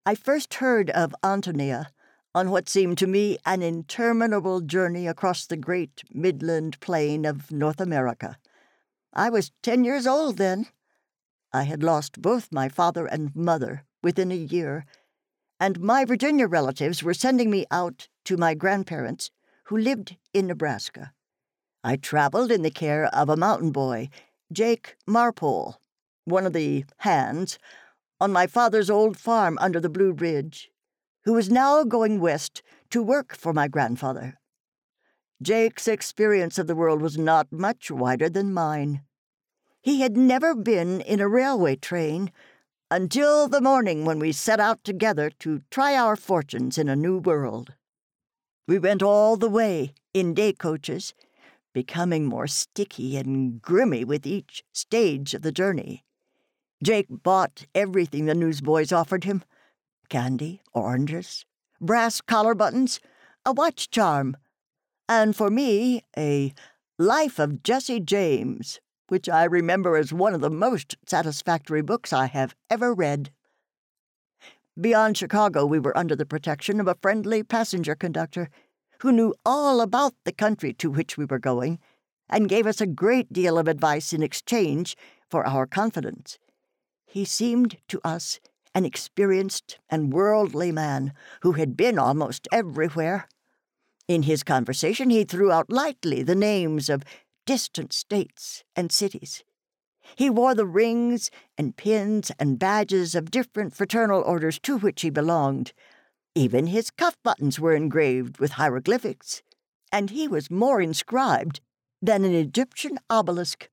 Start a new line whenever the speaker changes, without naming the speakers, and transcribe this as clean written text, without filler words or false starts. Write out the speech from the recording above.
I first heard of Antonia on what seemed to me an interminable journey across the great midland plain of North America. I was 10 years old then. I had lost both my father and mother within a year, and my Virginia relatives were sending me out to my grandparents, who lived in Nebraska. I traveled in the care of a mountain boy, Jake Marpole, one of the hands, on my father's old farm under the Blue Ridge, who was now going west to work for my grandfather. Jake's experience of the world was not much wider than mine. He had never been in a railway train until the morning when we set out together to try our fortunes in a new world. We went all the way in day coaches, becoming more sticky and grimy with each stage of the journey. Jake bought everything the newsboys offered him: candy, oranges, brass collar buttons, a watch charm, and for me, a Life of Jesse James, which I remember as one of the most satisfactory books I have ever read. Beyond Chicago, we were under the protection of a friendly passenger conductor who knew all about the country to which we were going and gave us a great deal of advice in exchange for our confidence. He seemed to us an experienced and worldly man who had been almost everywhere. In his conversation, he threw out lightly the names of distant states and cities. He wore the rings and pins and badges of different fraternal orders to which he belonged. Even his cuff buttons were engraved with hieroglyphics, and he was more inscribed than an Egyptian obelisk.